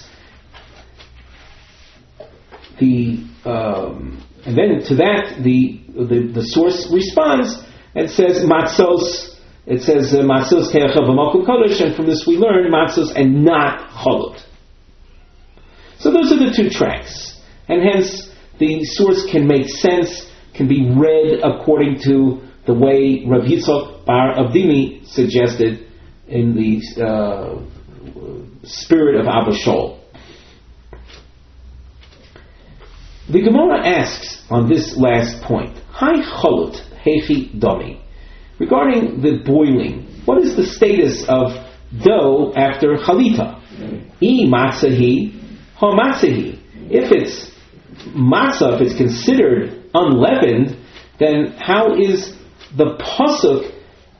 And then to that, the source responds and says matzos. It says matzos te'achel v'malkut kodesh, and from this we learn matzos and not cholot. So those are the two tracks, and hence the source can make sense, can be read according to the way Rav Yitzchak bar Avdimi suggested in the spirit of Abba Shaul. The Gemara asks on this last point, Hai cholot hechi domi, regarding the boiling, what is the status of dough after chalita? I matzahi, ha matzahi. If it's matzah, if it's considered unleavened, then how is the pasuk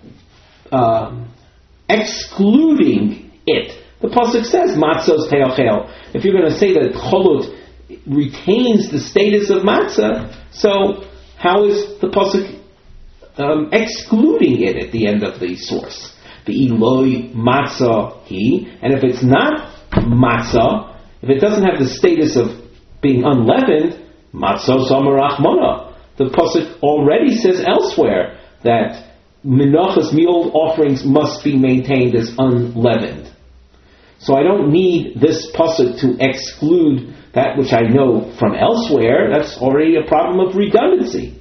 excluding it? The pasuk says matzos te'achel. If you're going to say that cholot retains the status of matzah, so how is the pasuk excluding it at the end of the source? The iloi matzah he, and if it's not matzah, if it doesn't have the status of being unleavened, matzah samarachmona. The pasuk already says elsewhere that menachos, meal offerings, must be maintained as unleavened. So I don't need this pasuk to exclude that which I know from elsewhere. That's already a problem of redundancy.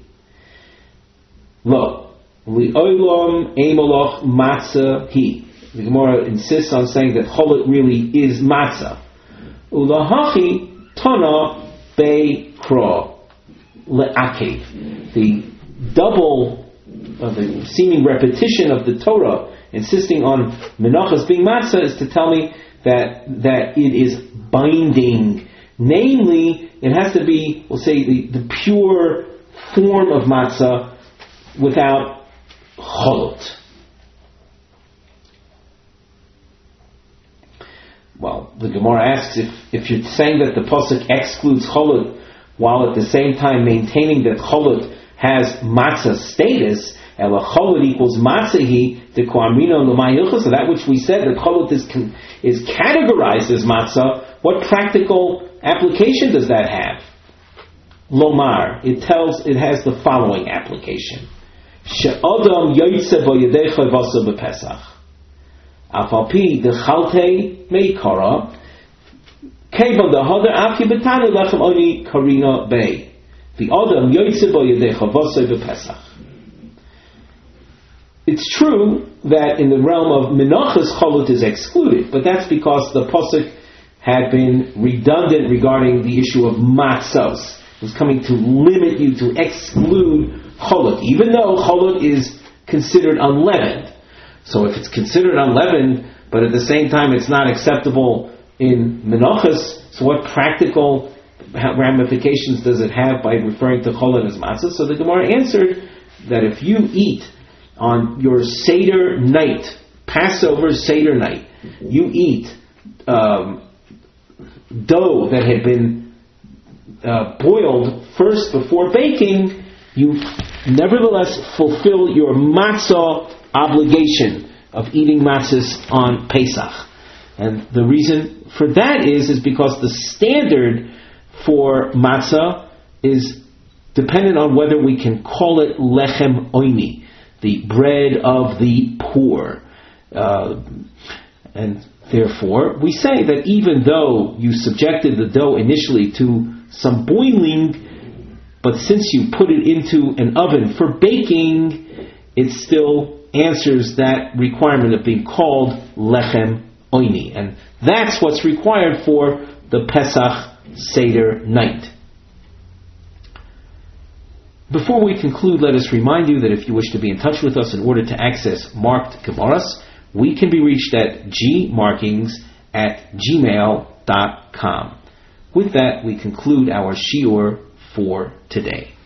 Lo, li'olam eimoloch matzah he. The Gemara insists on saying that cholot really is matzah. Ulahachi tana beikra le'akev. The double, the seeming repetition of the Torah insisting on menachos being matzah is to tell me that it is binding. Namely, it has to be, we'll say, the pure form of matzah without cholot. Well, the Gemara asks if you're saying that the pasuk excludes cholot while at the same time maintaining that cholot has matzah status, ela cholot equals matzahi, the koamrino l'may hilchos, so that which we said that cholot is categorized as matzah, what practical application does that have? Lomar, it has the following application. She'adam yoytze bo yedecha v'asa b'pesach. Afalpi dechalte meikara. Kevon the Hadar Afi Betanu Lechem Oni Karina Bay. The Adam Yoitze Bo Yedei Chavosei BePesach. It's true that in the realm of Menachas Cholut is excluded, but that's because the Pasuk had been redundant regarding the issue of Matzos. It was coming to limit you, to exclude Cholut, even though Cholut is considered unleavened. So if it's considered unleavened, but at the same time it's not acceptable in Menachas, so what practical ramifications does it have by referring to Cholut as Matzah? So the Gemara answered that if you eat on your Seder night, Passover Seder night, you eat dough that had been boiled first before baking, you nevertheless fulfill your matzah obligation of eating matzahs on Pesach. And the reason for that is because the standard for matzah is dependent on whether we can call it lechem oini, the bread of the poor. And therefore, we say that even though you subjected the dough initially to some boiling, but since you put it into an oven for baking, it still answers that requirement of being called lechem oini. And that's what's required for the Pesach Seder night. Before we conclude, let us remind you that if you wish to be in touch with us in order to access marked Gemaras, we can be reached at gmarkings@gmail.com. With that, we conclude our shiur for today.